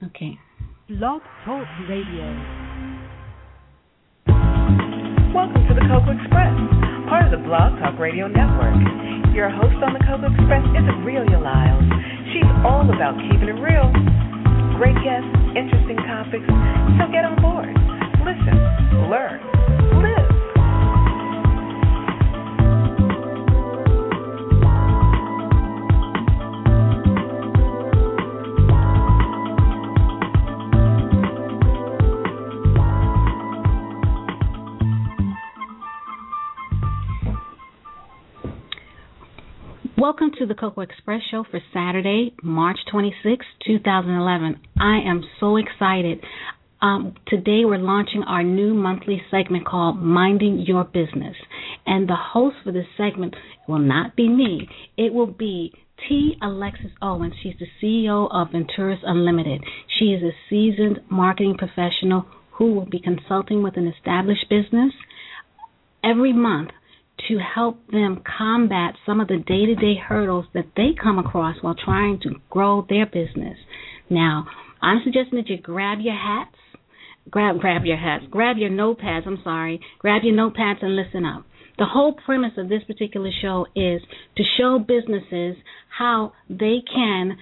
Okay. Blog Talk Radio. Welcome to the Cocoa Express, part of the Blog Talk Radio Network. Your host on the Cocoa Express is Aurelia Lyles. She's all about keeping it real. Great guests, interesting topics, so get on board. Listen, learn, live. Welcome to the Cocoa Express show for Saturday, March 26, 2011. I am so excited. Today we're launching our new monthly segment called Minding Your Business. And the host for this segment will not be me. It will be T. Alexis Owens. She's the CEO of Venturas Unlimited. She is a seasoned marketing professional who will be consulting with an established business every month to help them combat some of the day-to-day hurdles that they come across while trying to grow their business. Now, I'm suggesting that you grab your hats, grab your notepads, grab your notepads and listen up. The whole premise of this particular show is to show businesses how they can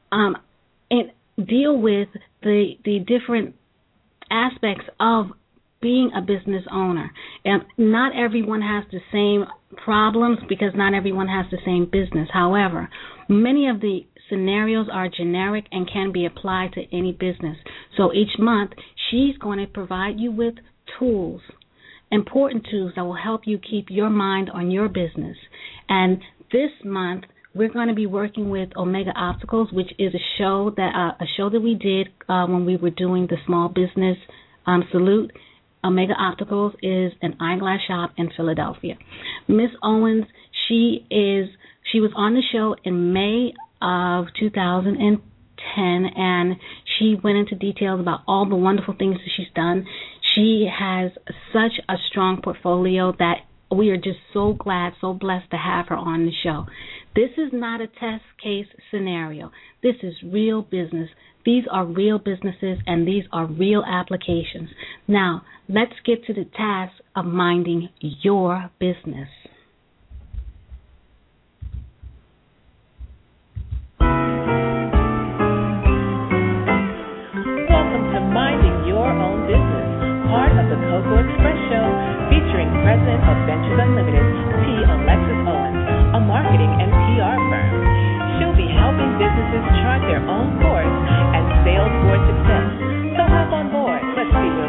deal with the different aspects of being a business owner. And not everyone has the same problems because not everyone has the same business. However, many of the scenarios are generic and can be applied to any business. So each month, she's going to provide you with tools, important tools that will help you keep your mind on your business. And this month, we're going to be working with Omega Opticals, which is a show that we did when we were doing the Small Business Salute. Omega Opticals is an eyeglass shop in Philadelphia. Miss Owens, she was on the show in May of 2010, and she went into details about all the wonderful things that she's done. She has such a strong portfolio that we are just so glad, so blessed to have her on the show. This is not a test case scenario. This is real business. These are real businesses, and these are real applications. Now, let's get to the task of minding your business. Welcome to Minding Your Own Business, part of the Cocoa Express show, featuring President of Ventures Unlimited, T. Alexis Owens, a marketing and PR firm. She'll be helping businesses chart their own course and sail toward success. So hop on board. Let's see where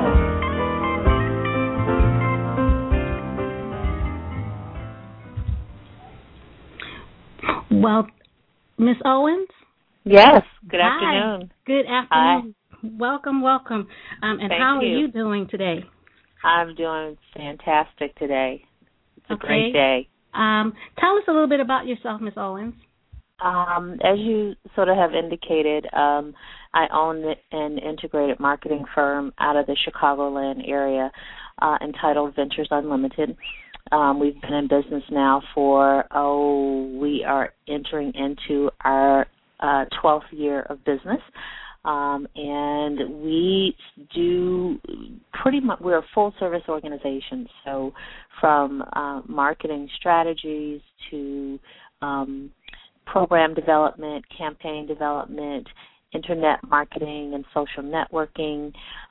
we go. Well, Miss Owens? Yes. Good Hi. afternoon. Good afternoon. Hi. Welcome. And Thank how you. are you doing today? I'm doing fantastic today. It's a Okay. great day. Tell us a little bit about yourself, Miss Owens. As you sort of have indicated, I own an integrated marketing firm out of the Chicagoland area entitled Ventures Unlimited. We've been in business now for, we are entering into our 12th year of business. And we do pretty much, we're a full-service organization. So from marketing strategies to program development, campaign development, internet marketing and social networking,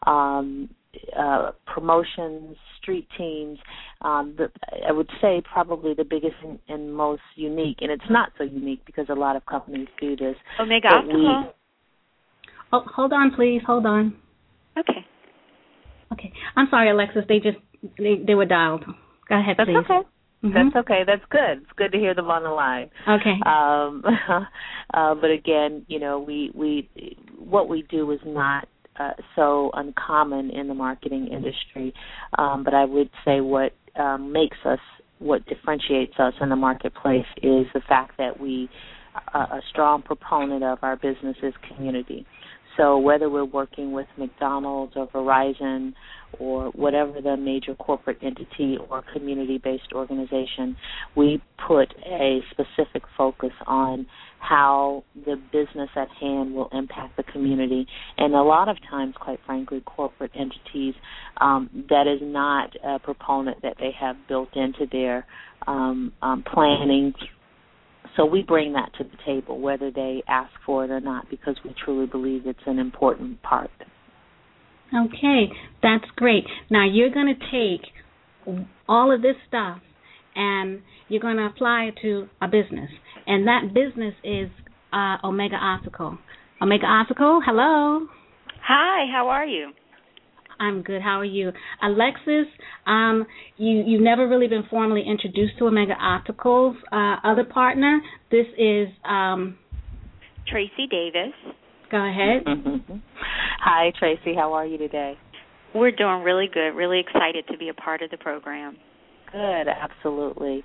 promotions, street teams. I would say probably the biggest and most unique, and it's not so unique because a lot of companies do this. Omega Optical. Hold on, please. Hold on. Okay. Okay. I'm sorry, Alexis. They were dialed. Go ahead, That's please. okay. Mm-hmm. That's okay. That's good. It's good to hear them on the line. Okay. But again, you know, we what we do is not so uncommon in the marketing industry. But I would say what differentiates us in the marketplace is the fact that we are a strong proponent of our business's community. So whether we're working with McDonald's or Verizon or whatever the major corporate entity or community-based organization, we put a specific focus on how the business at hand will impact the community. And a lot of times, quite frankly, corporate entities, that is not a proponent that they have built into their planning. So we bring that to the table, whether they ask for it or not, because we truly believe it's an important part. Okay, that's great. Now you're going to take all of this stuff and you're going to apply it to a business, and that business is Omega Optical. Omega Optical, hello. Hi, how are you? I'm good. How are you? Alexis, you've never really been formally introduced to Omega Optical's other partner. This is Tracy Davis. Go ahead. Hi, Tracy. How are you today? We're doing really good. Really excited to be a part of the program. Good, absolutely.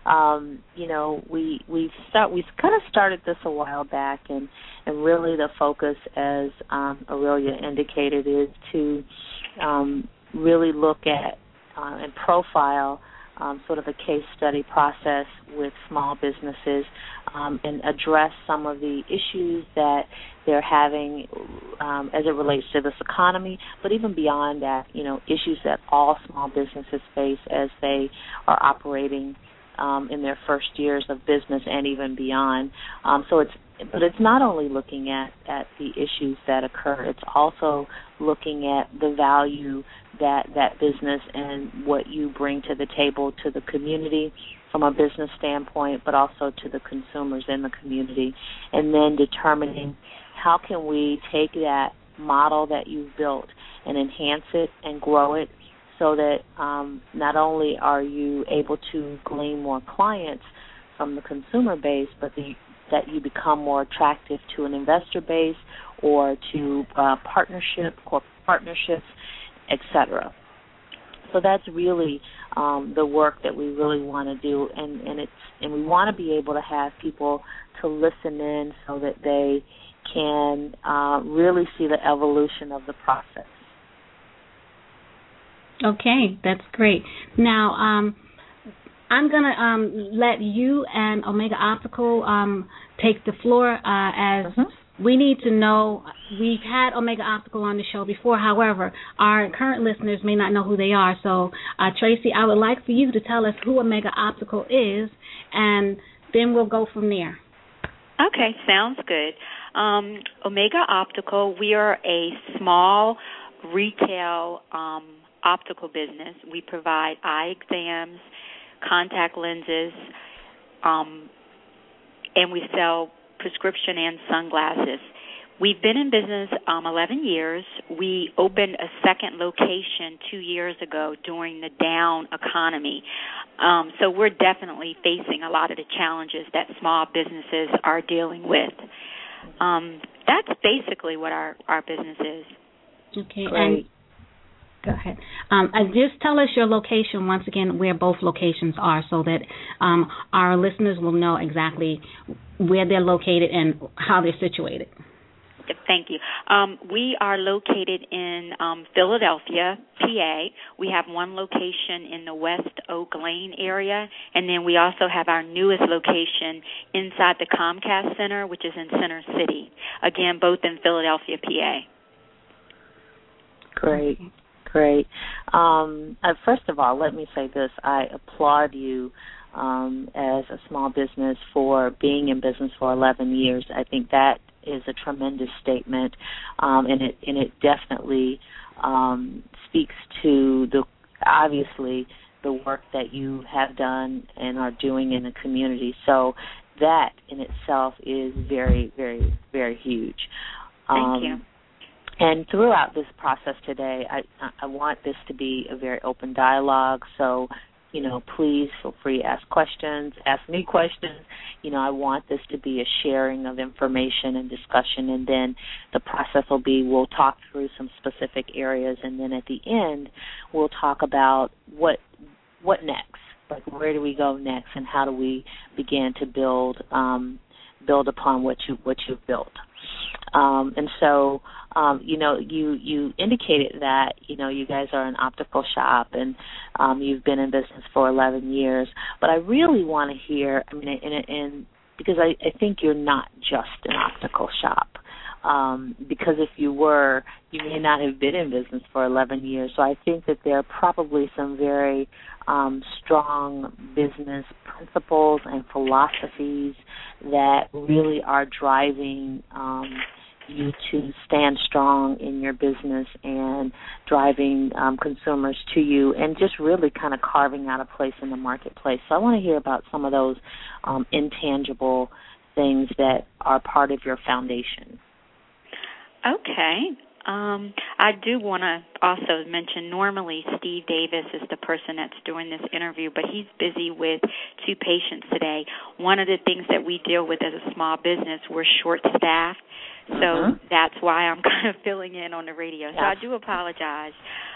We kind of started this a while back, and really the focus, as Aurelia indicated, is to really look at and profile sort of a case study process with small businesses and address some of the issues that they're having as it relates to this economy, but even beyond that, issues that all small businesses face as they are operating in their first years of business and even beyond. But it's not only looking at the issues that occur, it's also looking at the value that business and what you bring to the table to the community from a business standpoint, but also to the consumers in the community, and then determining how can we take that model that you've built and enhance it and grow it so that not only are you able to glean more clients from the consumer base, but that you become more attractive to an investor base or to corporate partnerships, etc. So that's really the work that we really want to do, and we want to be able to have people to listen in so that they can really see the evolution of the process. Okay, that's great. Now, I'm going to let you and Omega Optical take the floor as we need to know. We've had Omega Optical on the show before. However, our current listeners may not know who they are. So, Tracy, I would like for you to tell us who Omega Optical is, and then we'll go from there. Okay, sounds good. Omega Optical, we are a small retail optical business. We provide eye exams, contact lenses, and we sell prescription and sunglasses. We've been in business 11 years. We opened a second location 2 years ago during the down economy. So we're definitely facing a lot of the challenges that small businesses are dealing with. That's basically what our business is. Okay. Great. And go ahead. Just tell us your location once again, where both locations are, so that our listeners will know exactly where they're located and how they're situated. Thank you. We are located in Philadelphia, PA. We have one location in the West Oak Lane area, and then we also have our newest location inside the Comcast Center, which is in Center City. Again, both in Philadelphia, PA. Great. First of all, let me say this. I applaud you as a small business for being in business for 11 years. I think that is a tremendous statement, and it definitely speaks to obviously the work that you have done and are doing in the community. So that in itself is very, very, very huge. Thank you. And throughout this process today, I want this to be a very open dialogue. So, please feel free to ask questions, ask me questions. I want this to be a sharing of information and discussion, and then the process will be we'll talk through some specific areas, and then at the end we'll talk about what next, like where do we go next, and how do we begin to build upon what you've built. And so, you indicated that, you guys are an optical shop and you've been in business for 11 years. But I really want to hear, because I think you're not just an optical shop. Because if you were, you may not have been in business for 11 years. So I think that there are probably some very strong business principles and philosophies that really are driving you to stand strong in your business and driving consumers to you and just really kind of carving out a place in the marketplace. So I want to hear about some of those intangible things that are part of your foundation. Okay. I do want to also mention, normally Steve Davis is the person that's doing this interview, but he's busy with 2 patients today. One of the things that we deal with as a small business, we're short-staffed, so that's why I'm kind of filling in on the radio. So I do apologize.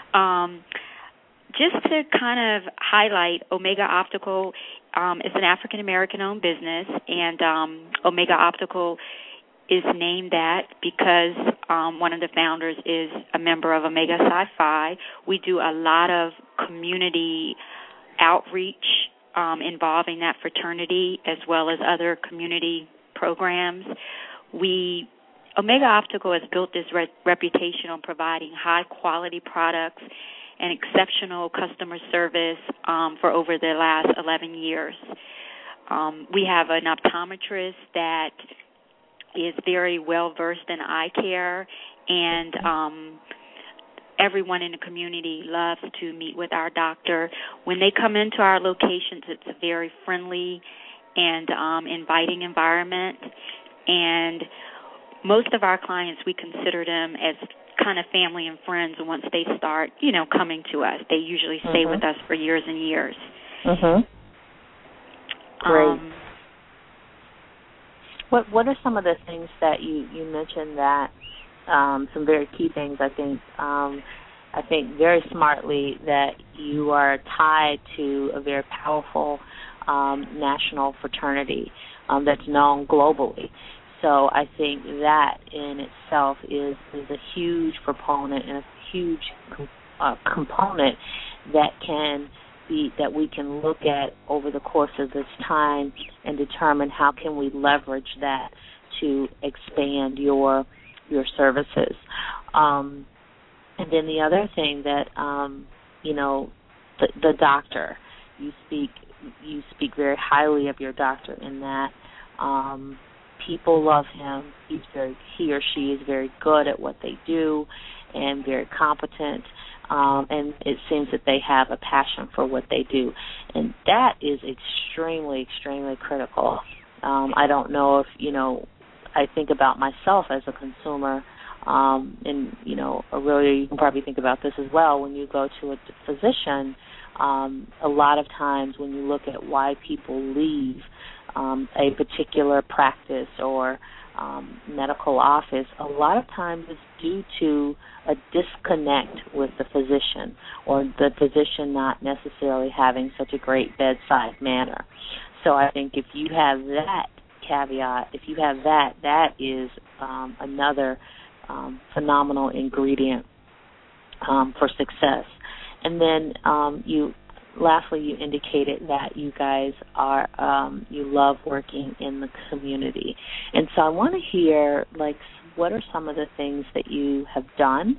Just to kind of highlight, Omega Optical is an African-American-owned business, and Omega Optical is named that because one of the founders is a member of Omega Psi Phi. We do a lot of community outreach involving that fraternity as well as other community programs. Omega Optical has built this reputation on providing high-quality products and exceptional customer service for over the last 11 years. We have an optometrist that is very well-versed in eye care, and everyone in the community loves to meet with our doctor. When they come into our locations, it's a very friendly and inviting environment, and most of our clients, we consider them as kind of family and friends once they start, coming to us. They usually stay with us for years and years. Great. What are some of the things that you mentioned that some very key things? I think very smartly that you are tied to a very powerful national fraternity that's known globally. So I think that in itself is a huge proponent and a huge component that we can look at over the course of this time and determine how can we leverage that to expand your services. And then the other thing that the doctor, you speak very highly of your doctor in that people love him. He or she is very good at what they do and very competent. And it seems that they have a passion for what they do. And that is extremely, extremely critical. I don't know if, I think about myself as a consumer, and, really you can probably think about this as well. When you go to a physician, a lot of times when you look at why people leave a particular practice or medical office, a lot of times it's due to a disconnect with the physician or the physician not necessarily having such a great bedside manner. So I think if you have that caveat, that is another phenomenal ingredient for success. And then lastly, you indicated that you guys are you love working in the community, and so I want to hear what are some of the things that you have done,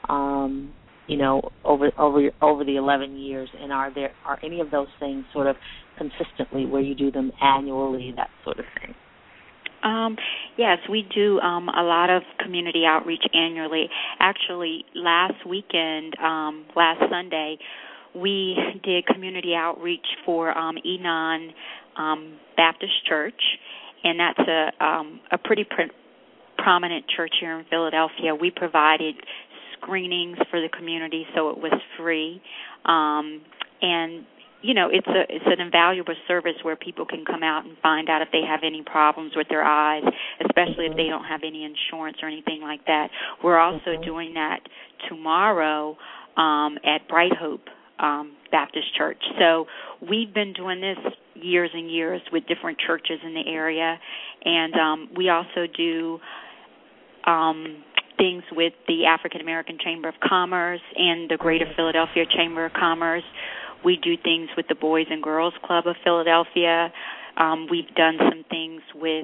over the 11 years, and are any of those things sort of consistently where you do them annually, that sort of thing? Yes, we do a lot of community outreach annually. Actually, last Sunday, we did community outreach for Enon Baptist Church, and that's a pretty prominent church here in Philadelphia. We provided screenings for the community, so it was free, and it's an invaluable service where people can come out and find out if they have any problems with their eyes, especially if they don't have any insurance or anything like that. We're also doing that tomorrow at Bright Hope Baptist Church. So we've been doing this years and years with different churches in the area, and we also do things with the African American Chamber of Commerce and the Greater Philadelphia Chamber of Commerce. We do things with the Boys and Girls Club of Philadelphia. We've done some things with,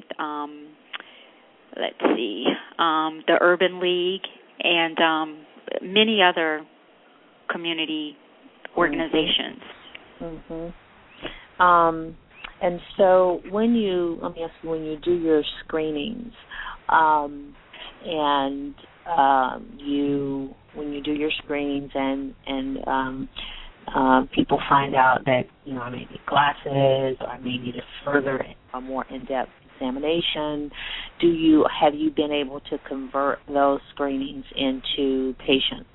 the Urban League and many other community organizations. Mm-hmm. And so when you do your screenings, when you do your screenings and people find out that, I may need glasses or I may need a more in-depth examination, have you been able to convert those screenings into patients?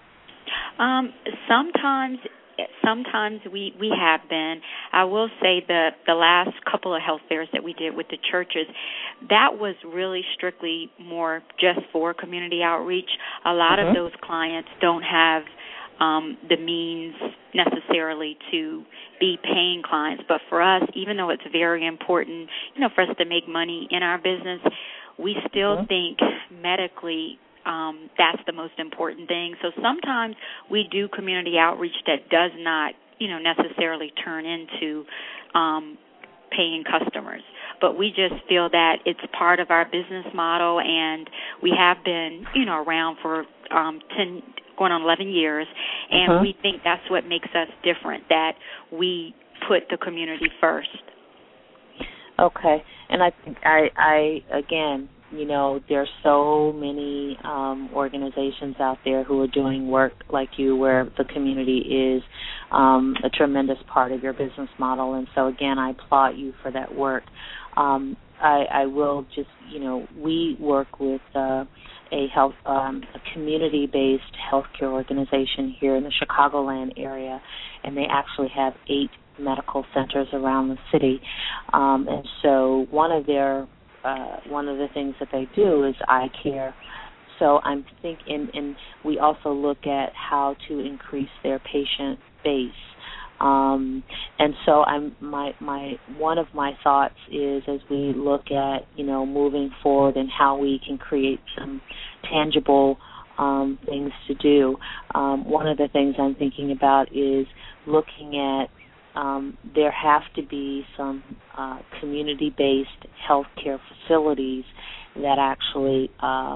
Sometimes we have been. I will say the last couple of health fairs that we did with the churches, that was really strictly more just for community outreach. A lot of those clients don't have the means necessarily to be paying clients. But for us, even though it's very important, for us to make money in our business, we still think medically that's the most important thing. So sometimes we do community outreach that does not, necessarily turn into paying customers. But we just feel that it's part of our business model, and we have been, around for 10, going on 11 years, and we think that's what makes us different, that we put the community first. Okay. And I think I again, there's so many organizations out there who are doing work like you where the community is a tremendous part of your business model. And so, again, I applaud you for that work. I will just, we work with a community-based healthcare organization here in the Chicagoland area, and they actually have 8 medical centers around the city. And so one of the things that they do is eye care. So I'm thinking, and we also look at how to increase their patient base. And so one of my thoughts is, as we look at, moving forward and how we can create some tangible things to do, one of the things I'm thinking about is looking at there have to be some community-based healthcare facilities that actually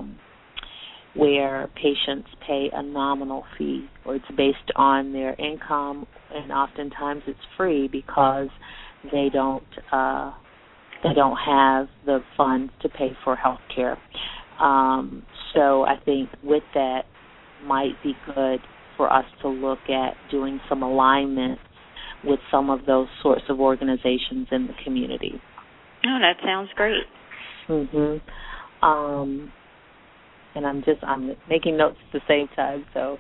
where patients pay a nominal fee, or it's based on their income, and oftentimes it's free because they don't have the funds to pay for health care. So I think with that might be good for us to look at doing some alignment with some of those sorts of organizations in the community. Oh, that sounds great. And I'm making notes at the same time. So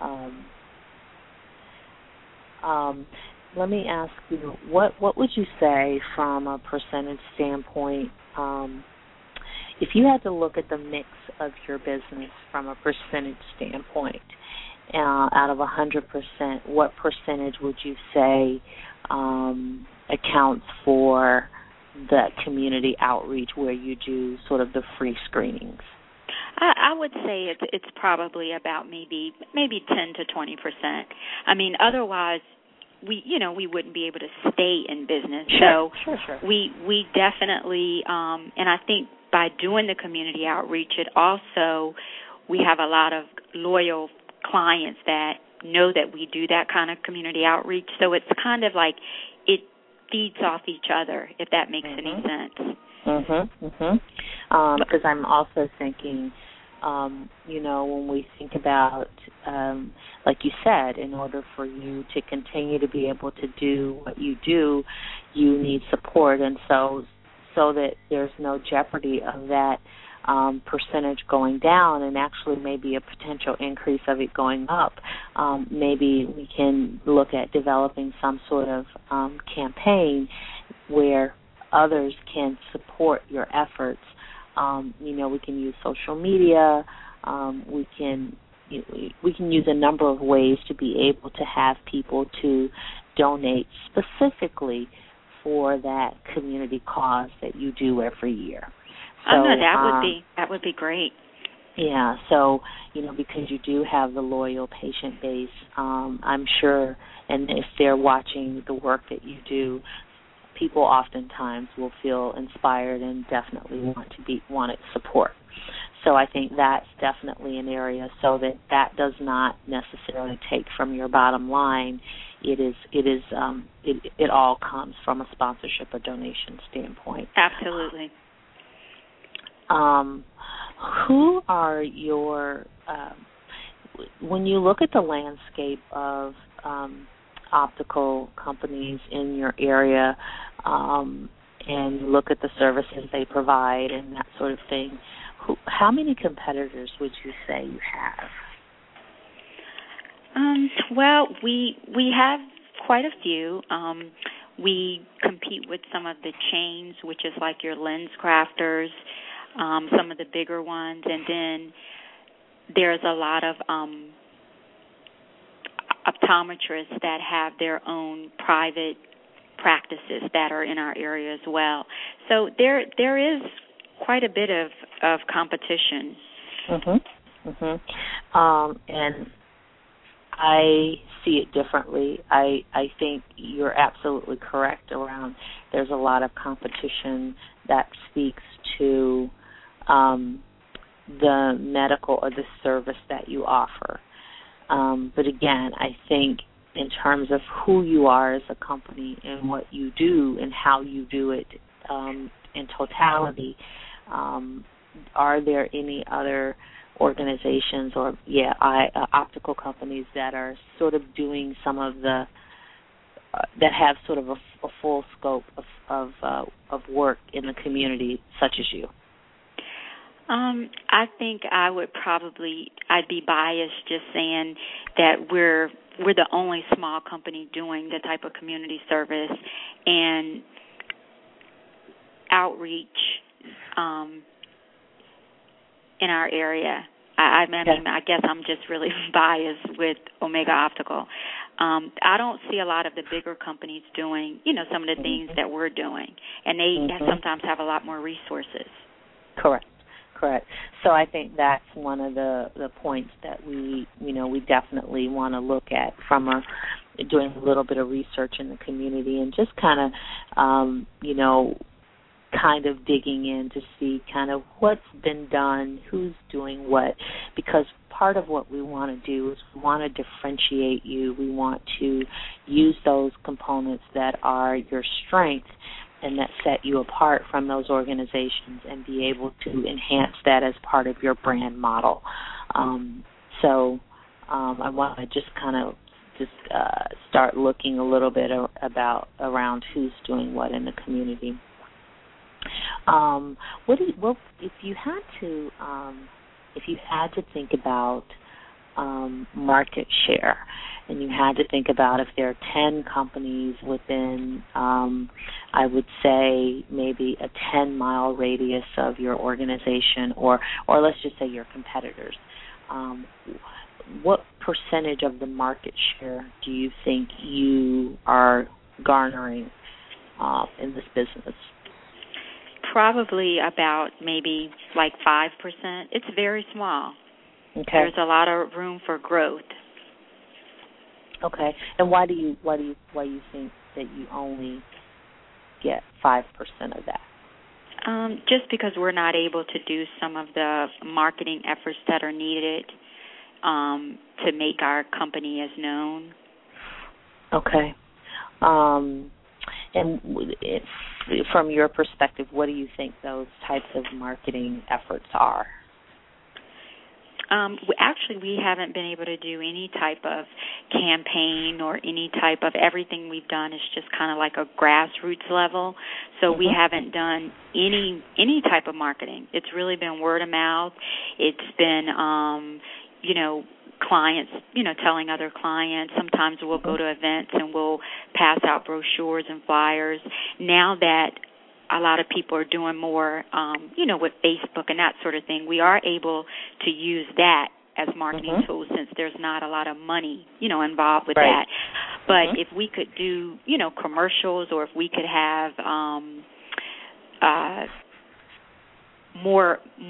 let me ask you, what would you say from a percentage standpoint, if you had to look at the mix of your business from a percentage standpoint, out of 100%, what percentage would you say accounts for the community outreach where you do sort of the free screenings? I would say it's probably about maybe 10 to 20%. I mean, otherwise we wouldn't be able to stay in business. Sure. We definitely, and I think by doing the community outreach, we have a lot of loyal clients that know that we do that kind of community outreach. So it's kind of like it feeds off each other, if that makes any sense. Because I'm also thinking, when we think about, like you said, in order for you to continue to be able to do what you do, you need support. And so that there's no jeopardy of that percentage going down, and actually maybe a potential increase of it going up, maybe we can look at developing some sort of campaign where others can support your efforts. We can use social media. We can use a number of ways to be able to have people to donate specifically for that community cause that you do every year. So, that would be great. Yeah, so, because you do have the loyal patient base, I'm sure, and if they're watching the work that you do, people oftentimes will feel inspired and definitely want to support. So I think that's definitely an area, so that does not necessarily take from your bottom line. It all comes from a sponsorship or donation standpoint. Absolutely. Who are your when you look at the landscape of optical companies in your area, and you look at the services they provide and that sort of thing, how many competitors would you say you have? Well, we have quite a few. We compete with some of the chains, which is like your Lens Crafters, some of the bigger ones, and then there's a lot of optometrists that have their own private practices that are in our area as well. So there is quite a bit of competition. And I see it differently. I think you're absolutely correct around there's a lot of competition that speaks to the medical or the service that you offer. But again, I think in terms of who you are as a company and what you do and how you do it in totality, are there any other organizations or optical companies that are sort of doing some of the that have sort of a full scope of work in the community, such as you? I think I'd be biased just saying that we're the only small company doing the type of community service and outreach in our area. I guess I'm just really biased with Omega Optical. I don't see a lot of the bigger companies doing, some of the things that we're doing, and they sometimes have a lot more resources. Correct. So I think that's one of the points that we definitely want to look at from doing a little bit of research in the community and just kind of digging in to see kind of what's been done, who's doing what, because part of what we want to do is we want to differentiate you. We want to use those components that are your strength and that set you apart from those organizations and be able to enhance that as part of your brand model. So I want to just kind of start looking a little bit around who's doing what in the community. If you had to think about market share, and you had to think about if there are 10 companies within, I would say maybe a 10-mile radius of your organization, or let's just say your competitors, what percentage of the market share do you think you are garnering in this business? Probably about maybe like 5%. It's very small. Okay. There's a lot of room for growth. Okay. And why do you think that you only get 5% of that? Just because we're not able to do some of the marketing efforts that are needed to make our company as known. Okay. And from your perspective, what do you think those types of marketing efforts are? Actually, we haven't been able to do any type of campaign or any type of everything we've done is just kind of like a grassroots level. So we haven't done any type of marketing. It's really been word of mouth. It's been, clients, telling other clients. Sometimes we'll go to events and we'll pass out brochures and flyers. Now that a lot of people are doing more, with Facebook and that sort of thing, we are able to use that as marketing tools since there's not a lot of money, involved with that. But if we could do, commercials, or if we could have more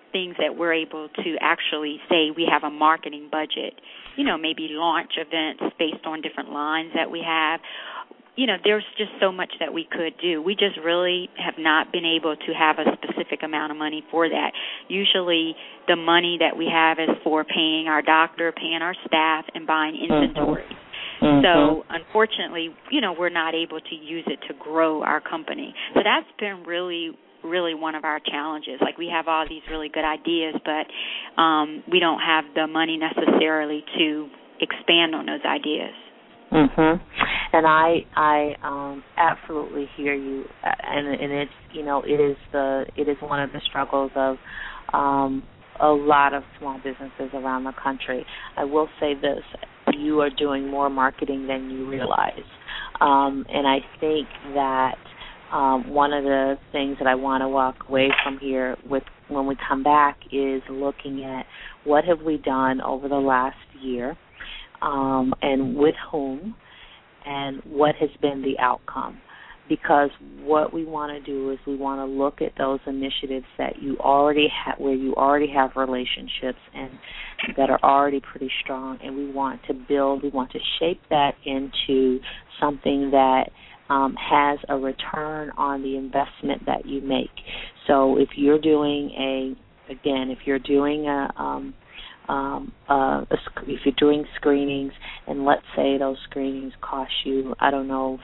things that we're able to actually say we have a marketing budget, maybe launch events based on different lines that we have. There's just so much that we could do. We just really have not been able to have a specific amount of money for that. Usually the money that we have is for paying our doctor, paying our staff, and buying inventory. Mm-hmm. So, unfortunately, we're not able to use it to grow our company. So that's been really one of our challenges. Like, we have all these really good ideas, but we don't have the money necessarily to expand on those ideas. Mhm. And I absolutely hear you, and it's it is one of the struggles of a lot of small businesses around the country. I will say this: you are doing more marketing than you realize, and I think that one of the things that I want to walk away from here with when we come back is looking at what have we done over the last year. And with whom, and what has been the outcome. Because what we want to do is we want to look at those initiatives that you already have, where you already have relationships and that are already pretty strong, and we want to shape that into something that has a return on the investment that you make. So if you're doing if you're doing screenings, and let's say those screenings cost you, $500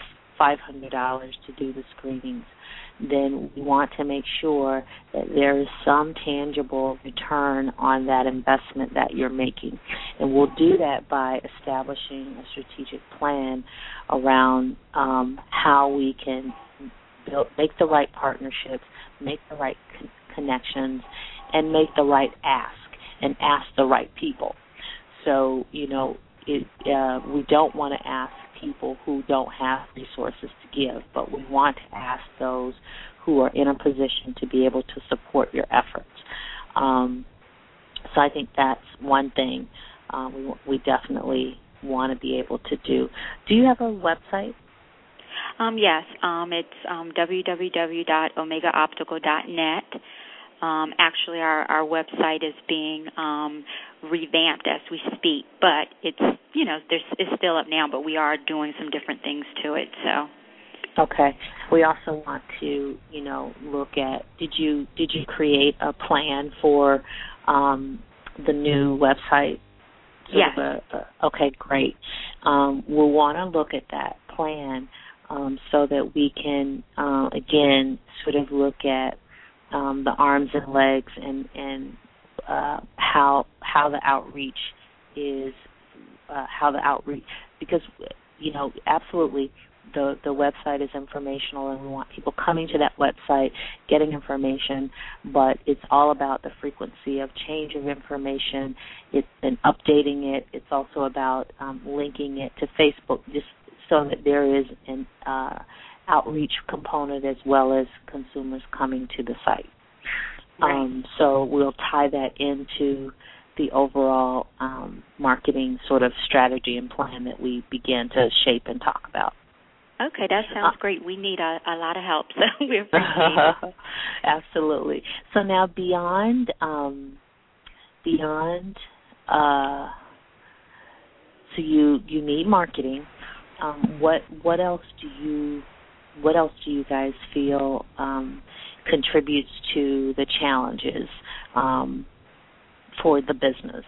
to do the screenings, then we want to make sure that there is some tangible return on that investment that you're making. And we'll do that by establishing a strategic plan around how we can make the right partnerships, make the right connections, and make the right ask. And ask the right people. So, we don't want to ask people who don't have resources to give, but we want to ask those who are in a position to be able to support your efforts. So I think that's one thing we definitely want to be able to do. Do you have a website? Yes. It's www.omegaoptical.net. Actually, our website is being revamped as we speak, but it's it's still up now. But we are doing some different things to it. So. Okay. We also want to look at did you create a plan for the new website? Yes. Okay, great. We'll want to look at that plan so that we can again sort of look at the arms and legs and how the outreach is because absolutely the website is informational, and we want people coming to that website getting information, but it's all about the frequency of change of information. It's been updating it. It's also about linking it to Facebook, just so that there is an outreach component as well as consumers coming to the site. Right. So we'll tie that into the overall marketing sort of strategy and plan that we begin to shape and talk about. Okay, that sounds great. We need a lot of help, so we appreciate it. Absolutely. So now beyond so you need marketing. What else do you guys feel contributes to the challenges for the business?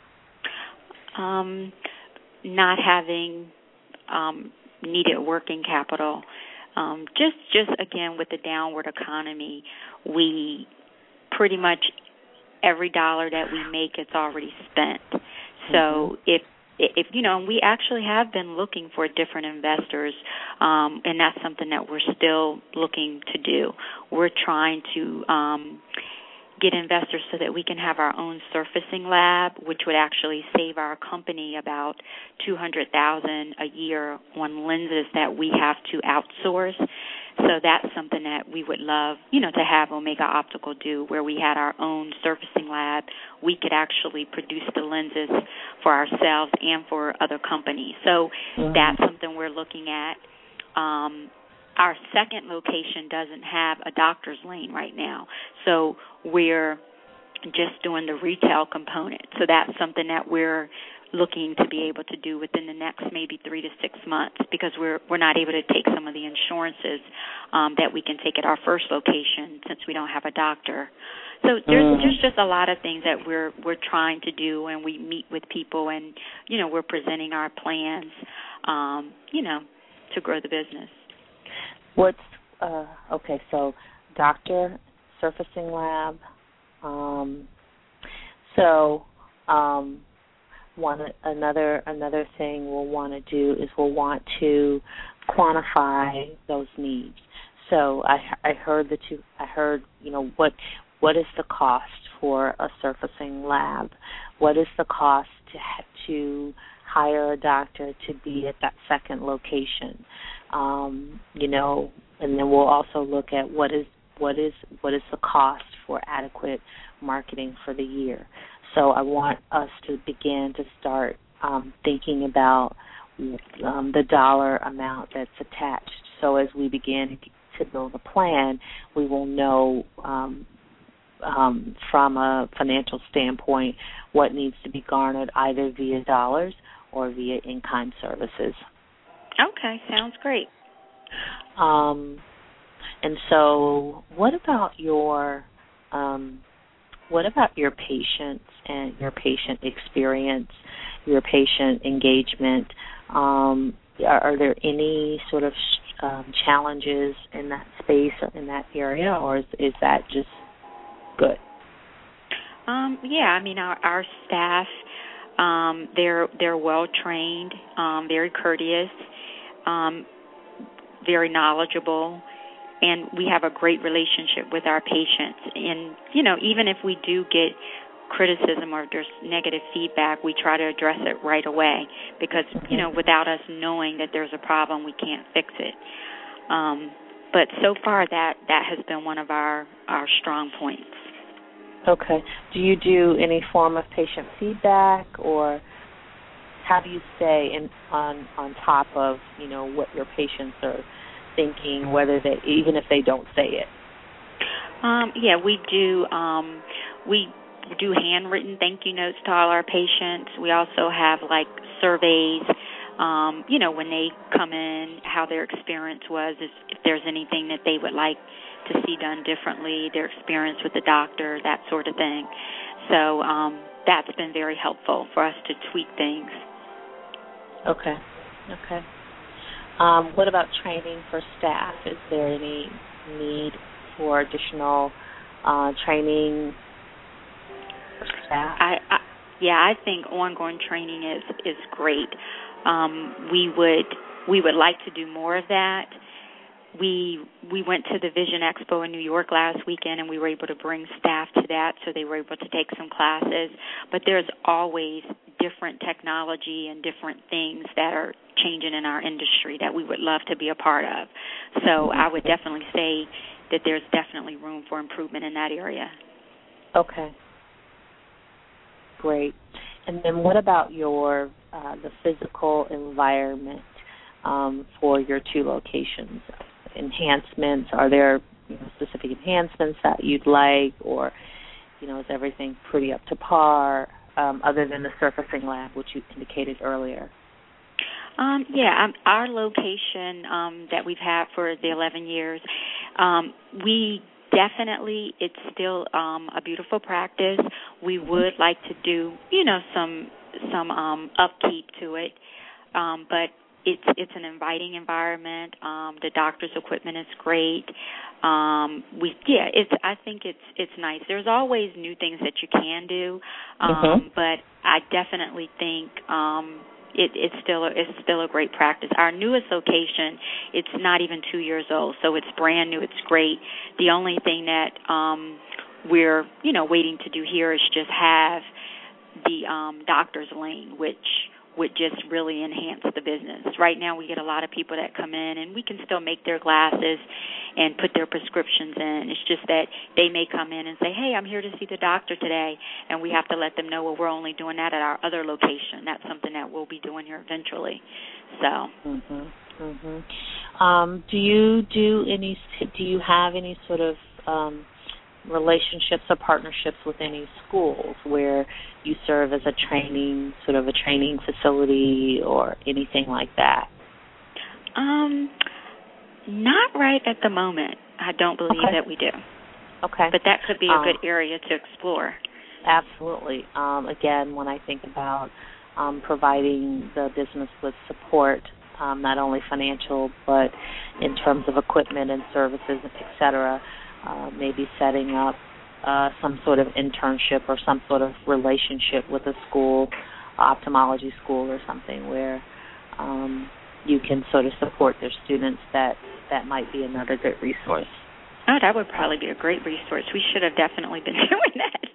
Not having needed working capital. Just again with the downward economy, we pretty much every dollar that we make, it's already spent. So if we actually have been looking for different investors, and that's something that we're still looking to do. We're trying to get investors so that we can have our own surfacing lab, which would actually save our company about $200,000 a year on lenses that we have to outsource. So that's something that we would love, to have Omega Optical do, where we had our own surfacing lab. We could actually produce the lenses for ourselves and for other companies. So that's something we're looking at. Our second location doesn't have a doctor's lane right now. So we're just doing the retail component. So that's something that we're looking to be able to do within the next maybe 3 to 6 months, because we're not able to take some of the insurances that we can take at our first location since we don't have a doctor. So there's just a lot of things that we're trying to do, and we meet with people, and we're presenting our plans, to grow the business. What's okay? So doctor, surfacing lab. Another thing we'll want to do is we'll want to quantify those needs. So I heard what is the cost for a surfacing lab? What is the cost to hire a doctor to be at that second location? And then we'll also look at what is the cost for adequate marketing for the year. So I want us to begin to start thinking about the dollar amount that's attached. So as we begin to build a plan, we will know from a financial standpoint what needs to be garnered either via dollars or via in-kind services. Okay, sounds great. And so what about your patients and your patient experience, your patient engagement? Are there any sort of challenges in that space or in that area, or is that just good? Our staff, they're well trained, very courteous, very knowledgeable, and we have a great relationship with our patients. And even if we do get criticism or there's negative feedback, we try to address it right away, because without us knowing that there's a problem, we can't fix it. But so far that has been one of our strong points. Okay. Do you do any form of patient feedback, or how do you stay on top of what your patients are thinking, even if they don't say it? We do. We do handwritten thank you notes to all our patients. We also have surveys. When they come in, how their experience was, if there's anything that they would like to see done differently, their experience with the doctor, that sort of thing. So that's been very helpful for us to tweak things. Okay. What about training for staff? Is there any need for additional training for staff? I think ongoing training is great. We would like to do more of that. We went to the Vision Expo in New York last weekend, and we were able to bring staff to that, so they were able to take some classes. But there's always different technology and different things that are changing in our industry that we would love to be a part of. So I would definitely say that there's definitely room for improvement in that area. Okay. Great. And then what about your the physical environment for your two locations? Enhancements, are there specific enhancements that you'd like, or is everything pretty up to par, other than the surfacing lab, which you indicated earlier? Our location that we've had for the 11 years, we definitely, it's still a beautiful practice. We would like to do, some upkeep to it, but it's an inviting environment. The doctor's equipment is great. I think it's nice. There's always new things that you can do, but I definitely think it's still a great practice. Our newest location, it's not even 2 years old, so it's brand new. It's great. The only thing that we're waiting to do here is just have the doctor's lane, which would just really enhance the business. Right now we get a lot of people that come in, and we can still make their glasses and put their prescriptions in. It's just that they may come in and say, hey, I'm here to see the doctor today, and we have to let them know, well, we're only doing that at our other location. That's something that we'll be doing here eventually. So. Do you have any sort of relationships or partnerships with any schools where you serve as a training facility or anything like that? Not right at the moment. I don't believe that we do. Okay. But that could be a good area to explore. Absolutely. Again, when I think about providing the business with support, not only financial, but in terms of equipment and services, et cetera, maybe setting up some sort of internship or some sort of relationship with a school, ophthalmology school or something where you can sort of support their students, that might be another good resource. Oh, that would probably be a great resource. We should have definitely been doing that.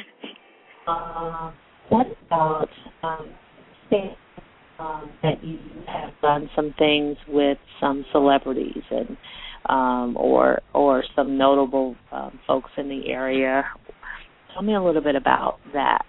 What about saying that you have done some things with some celebrities and or some notable folks in the area? Tell me a little bit about that.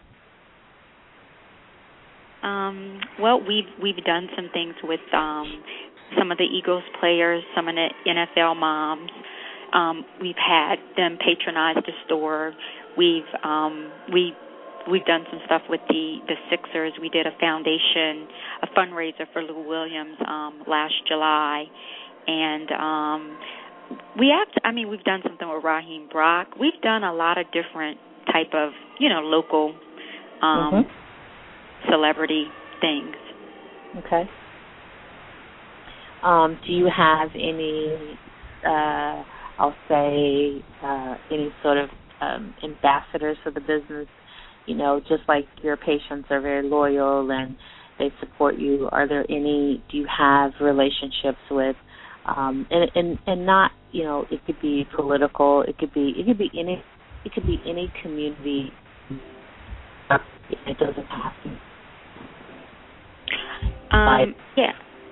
Well, we've done some things with some of the Eagles players, some of the NFL moms. We've had them patronize the store. We've done some stuff with the Sixers. We did a fundraiser for Lou Williams last July, and we've done something with Raheem Brock. We've done a lot of different type of local celebrity things. Okay. Do you have any, I'll say, any sort of ambassadors for the business? Just like your patients are very loyal and they support you. Are there any? Do you have relationships with? And not, it could be political. It could be any. It could be any community. It doesn't have to. Yeah.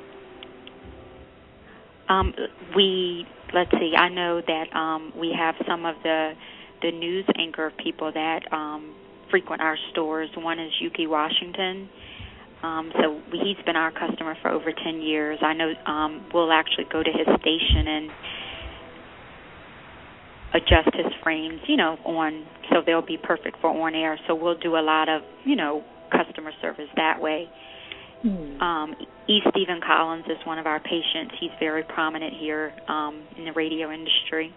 Let's see. I know that we have some of the news anchor people that frequent our stores. One is Yuki Washington. So he's been our customer for over 10 years. I know we'll actually go to his station and adjust his frames, so they'll be perfect for on air. So we'll do a lot of, customer service that way. E. Stephen Collins is one of our patients. He's very prominent here in the radio industry.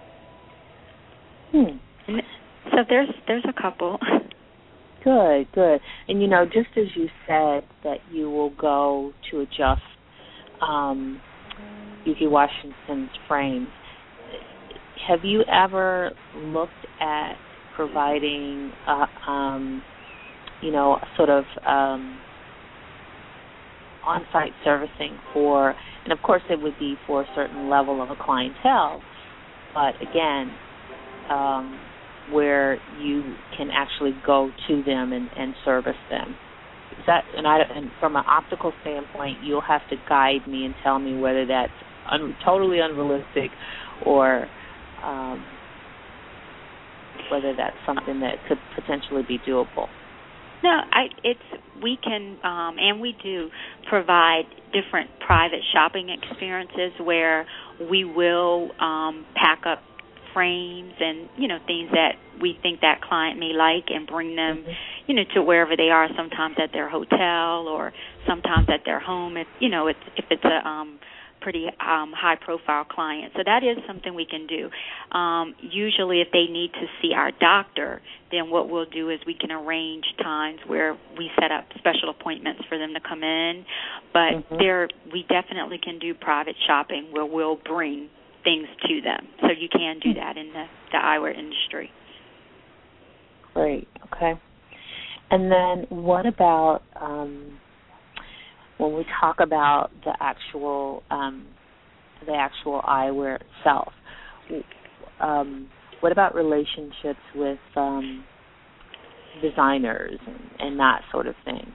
So there's a couple. Good. And, just as you said that you will go to adjust Yuki Washington's frames, have you ever looked at providing, sort of on-site servicing for, and of course it would be for a certain level of a clientele, but again, where you can actually go to them and service them. Is that, and from an optical standpoint, you'll have to guide me and tell me whether that's totally unrealistic or whether that's something that could potentially be doable. No, we can and we do provide different private shopping experiences where we will pack up frames and things that we think that client may like and bring them to wherever they are, sometimes at their hotel or sometimes at their home if it's a pretty high profile client. So that is something we can do. Usually if they need to see our doctor, then what we'll do is we can arrange times where we set up special appointments for them to come in. But we definitely can do private shopping where we'll bring things to them. So you can do that in the eyewear industry. Great. Okay. And then what about when we talk about the actual eyewear itself? What about relationships with designers and that sort of thing?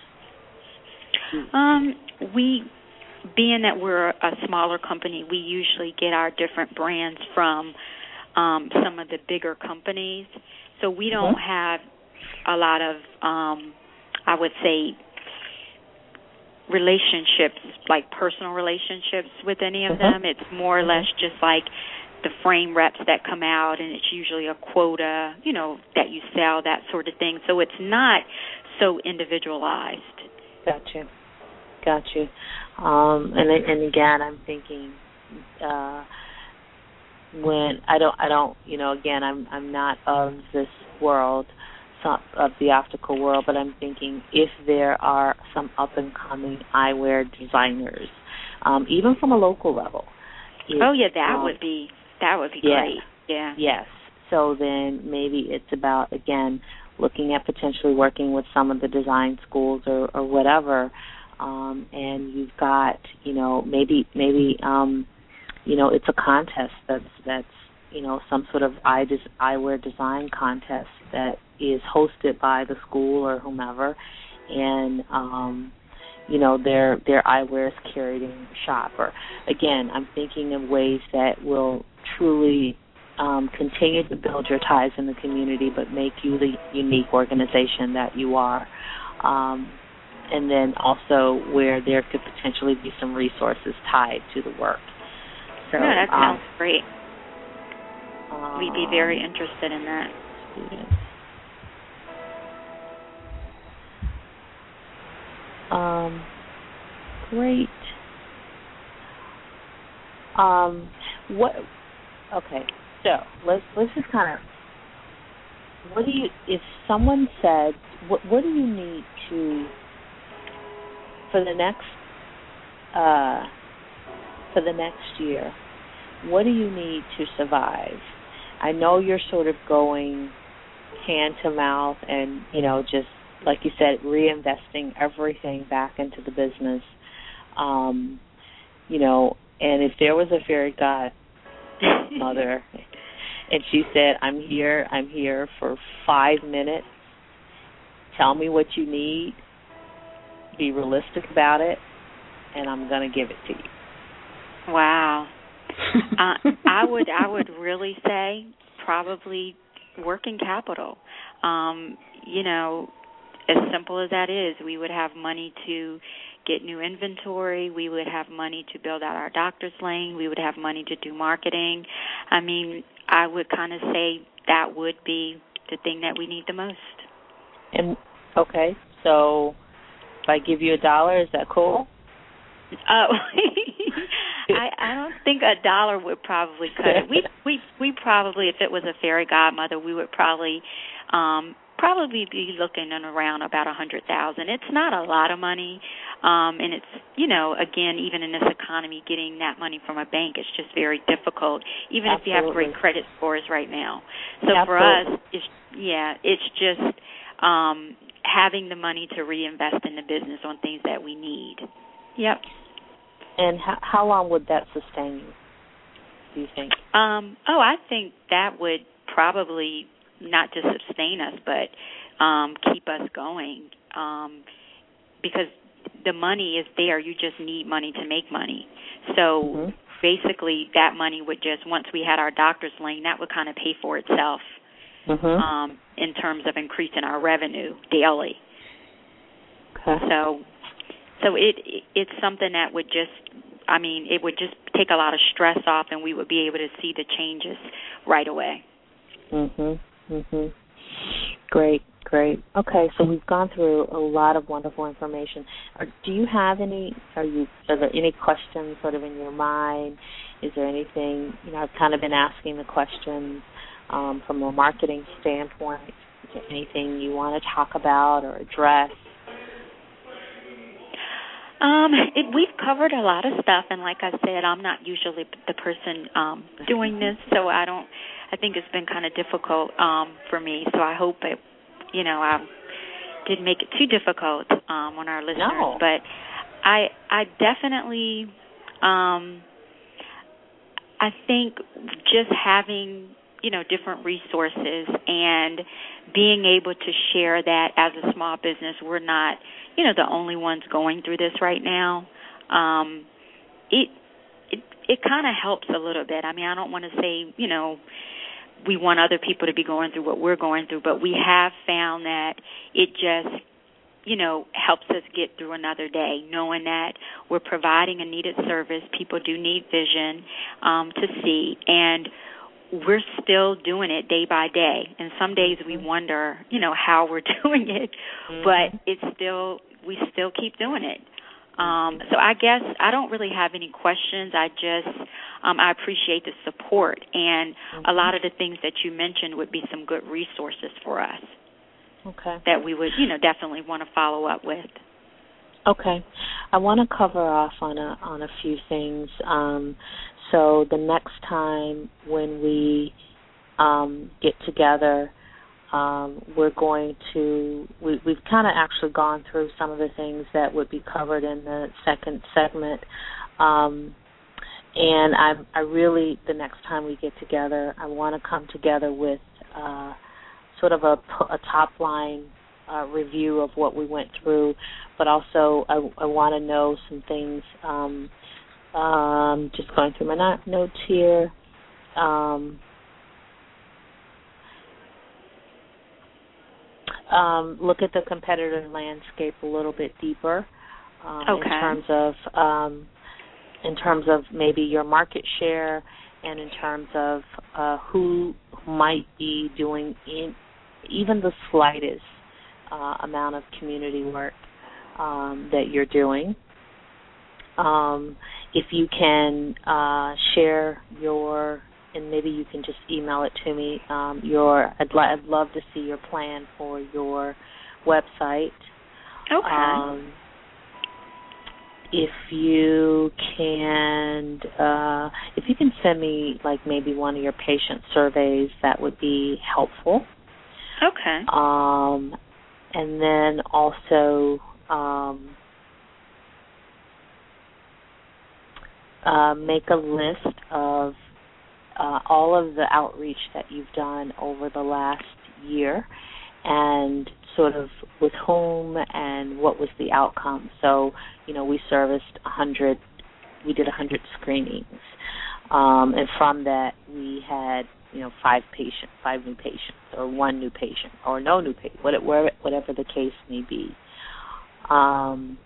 Being that we're a smaller company, we usually get our different brands from some of the bigger companies. So we don't have a lot of, I would say, relationships, like personal relationships with any of them. It's more or less just like the frame reps that come out, and it's usually a quota, that you sell, that sort of thing. So it's not so individualized. Gotcha. And again, I'm thinking when I don't, again, I'm not of this world, of the optical world, but I'm thinking if there are some up and coming eyewear designers, even from a local level. That would be great. Yeah. Yes. So then maybe it's about, again, looking at potentially working with some of the design schools or whatever, and you've got, maybe it's a contest that's some sort of eyewear design contest that is hosted by the school or whomever, and their eyewear is carried in the shop. Or again, I'm thinking of ways that will truly continue to build your ties in the community, but make you the unique organization that you are. And then also where there could potentially be some resources tied to the work. So, that sounds great. We'd be very interested in that. Students. Great. Okay, so let's just kind of, if someone said, what do you need to, for the next year, what do you need to survive? I know you're sort of going hand to mouth and, just like you said, reinvesting everything back into the business. And if there was a fairy godmother and she said, I'm here for 5 minutes, tell me what you need, be realistic about it, and I'm going to give it to you. Wow. I would really say probably working capital. As simple as that is, we would have money to get new inventory. We would have money to build out our doctor's lane. We would have money to do marketing. I mean, I would kind of say that would be the thing that we need the most. And okay, so if I give you $1, is that cool? Oh, I don't think $1 would probably cut it. We probably, if it was a fairy godmother, we would probably be looking at around about $100,000. It's not a lot of money, and it's again, even in this economy, getting that money from a bank is just very difficult, even if you have great credit scores right now. So for us, it's just having the money to reinvest in the business on things that we need. Yep. And how long would that sustain you, do you think? I think that would probably not just sustain us, but keep us going, because the money is there. You just need money to make money. So basically that money would just, once we had our doctor's lane, that would kind of pay for itself in terms of increasing our revenue daily. Okay. So it's something that would it would just take a lot of stress off, and we would be able to see the changes right away. Great. Okay, so we've gone through a lot of wonderful information. Do you have are there any questions sort of in your mind? Is there anything, I've kind of been asking the questions from a marketing standpoint. Is there anything you want to talk about or address? We've covered a lot of stuff, and like I said, I'm not usually the person doing this, so I think it's been kind of difficult for me. So I hope I didn't make it too difficult on our listeners. No. But I definitely, I think just having different resources and being able to share that as a small business, we're not the only ones going through this right now. It kind of helps a little bit. I mean, I don't want to say we want other people to be going through what we're going through, but we have found that it just helps us get through another day, knowing that we're providing a needed service. People do need vision to see, and we're still doing it day by day. And some days we wonder, how we're doing it, but we still keep doing it. So I guess I don't really have any questions. I appreciate the support, and a lot of the things that you mentioned would be some good resources for us. Okay. That we would, definitely want to follow up with. Okay. I want to cover off on a few things. So the next time when we get together, we're going to, we've kind of actually gone through some of the things that would be covered in the second segment. And I really, the next time we get together, I want to come together with sort of a top-line review of what we went through, but also I want to know some things. Just going through my notes here. Look at the competitor landscape a little bit deeper in terms of maybe your market share, and in terms of who might be doing even the slightest amount of community work that you're doing. If you can share and maybe you can just email it to me, I'd love to see your plan for your website. Okay. If you can send me like maybe one of your patient surveys, that would be helpful. Okay. And then also make a list of all of the outreach that you've done over the last year, and sort of with whom and what was the outcome. So, we serviced 100, we did 100 screenings, and from that we had, 5 new patients, or 1 new patient, or no new patient, whatever the case may be. And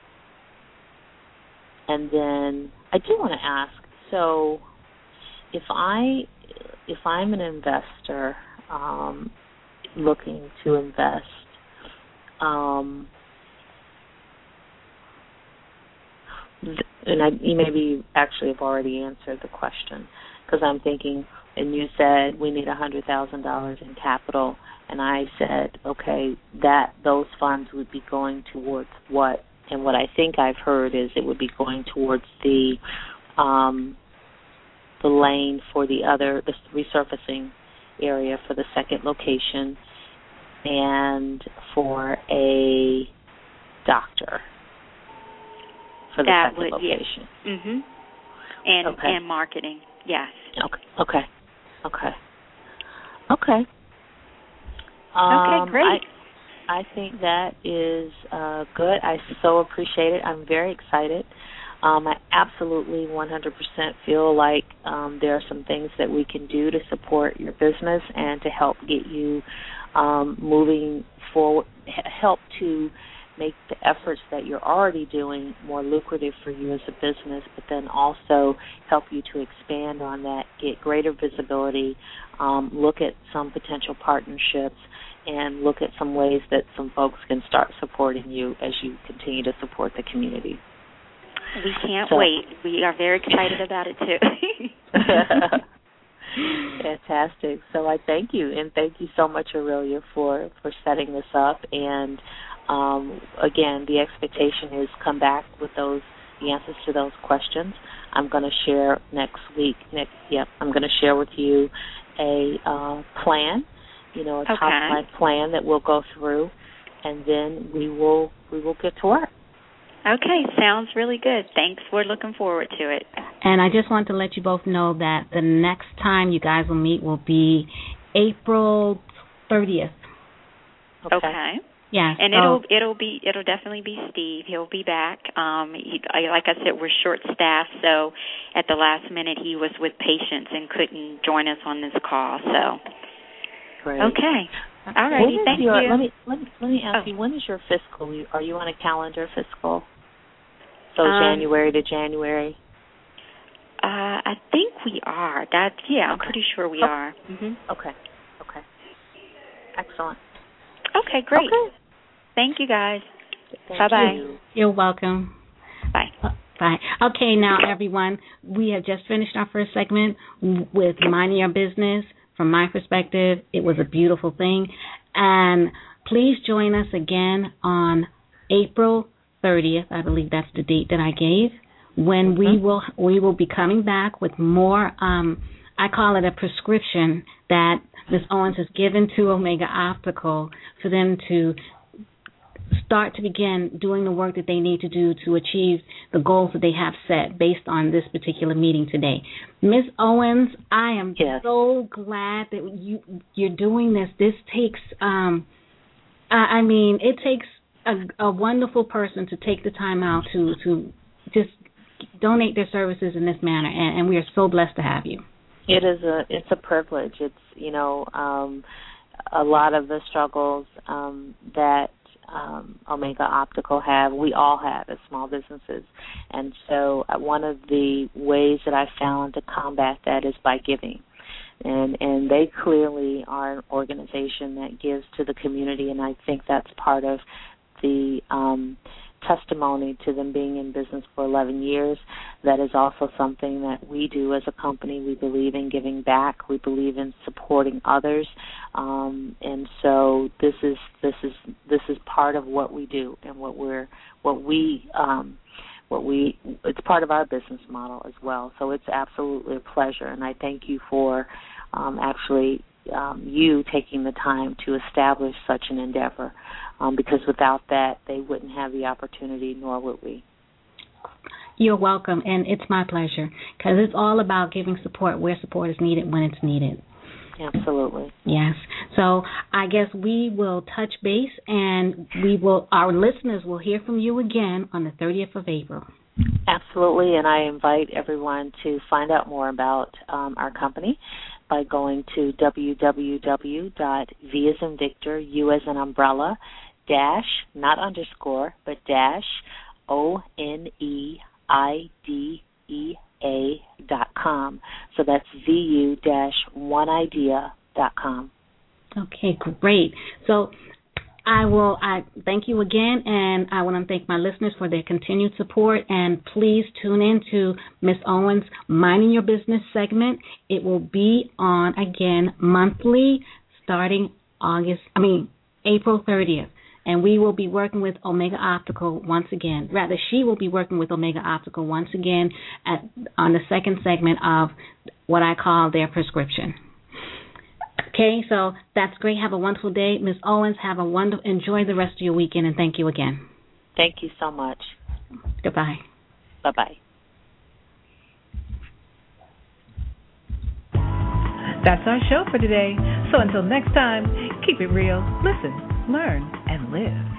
then I do want to ask, so if I'm an investor looking to invest, and you maybe actually have already answered the question, because I'm thinking, and you said we need $100,000 in capital, and I said, okay, those funds would be going towards what? And what I think I've heard is it would be going towards the lane for the resurfacing area for the second location, and for a doctor for the second location. Yeah. Mhm. And marketing. Yes. Okay. Okay, great. I think that is good. I so appreciate it. I'm very excited. I absolutely 100% feel like there are some things that we can do to support your business and to help get you moving forward, help to make the efforts that you're already doing more lucrative for you as a business, but then also help you to expand on that, get greater visibility, look at some potential partnerships, and look at some ways that some folks can start supporting you as you continue to support the community. We can't wait. We are very excited about it, too. Fantastic. So I thank you, and thank you so much, Aurelia, for setting this up. And, again, the expectation is come back with the answers to those questions. I'm going to share next week. I'm going to share with you a plan, a top-line plan that we'll go through, and then we will get to work. Okay, sounds really good. Thanks. We're looking forward to it. And I just want to let you both know that the next time you guys will meet will be April 30th. Okay. Yeah. And it'll definitely be Steve. He'll be back. Like I said, we're short staffed, so at the last minute he was with patients and couldn't join us on this call. So. Great. Okay. All righty, thank you. Let me ask you, when is your fiscal? Are you on a calendar fiscal? So January to January? I think we are. I'm pretty sure we are. Mm-hmm. Okay. Excellent. Okay, great. Okay. Thank you, guys. Bye-bye. You're welcome. Bye. Bye. Okay, now, everyone, we have just finished our first segment with Minding Your Business. From my perspective, it was a beautiful thing. And please join us again on April 30th. I believe that's the date that I gave, when we will be coming back with more, I call it a prescription that Ms. Owens has given to Omega Optical for them to start to begin doing the work that they need to do to achieve the goals that they have set based on this particular meeting today. Ms. Owens, I am so glad that you're doing this. This takes, it takes a wonderful person to take the time out to just donate their services in this manner, and we are so blessed to have you. It's a privilege. It's, a lot of the struggles that Omega Optical have, we all have as small businesses. And so one of the ways that I found to combat that is by giving. And they clearly are an organization that gives to the community, and I think that's part of the testimony to them being in business for 11 years. That is also something that we do as a company. We believe in giving back. We believe in supporting others, and so this is part of what we do, and it's part of our business model as well. So it's absolutely a pleasure, and I thank you for you taking the time to establish such an endeavor, because without that, they wouldn't have the opportunity, nor would we. You're welcome, and it's my pleasure, because it's all about giving support where support is needed when it's needed. Absolutely. Yes. So I guess we will touch base, and our listeners will hear from you again on the 30th of April. Absolutely, and I invite everyone to find out more about our company by going to www.V as in Victor, U as in umbrella, dash, not underscore, but dash, ONEIDEA.com. So that's VU-oneidea.com. Okay, great. So I thank you again, and I want to thank my listeners for their continued support, and please tune in to Ms. Owens' Minding Your Business segment. It will be on, again, monthly starting April 30th, and we will be working with Omega Optical once again. Rather, she will be working with Omega Optical once again on the second segment of what I call their prescription. Okay, so that's great. Have a wonderful day. Ms. Owens, enjoy the rest of your weekend, and thank you again. Thank you so much. Goodbye. Bye-bye. That's our show for today. So until next time, keep it real, listen, learn, and live.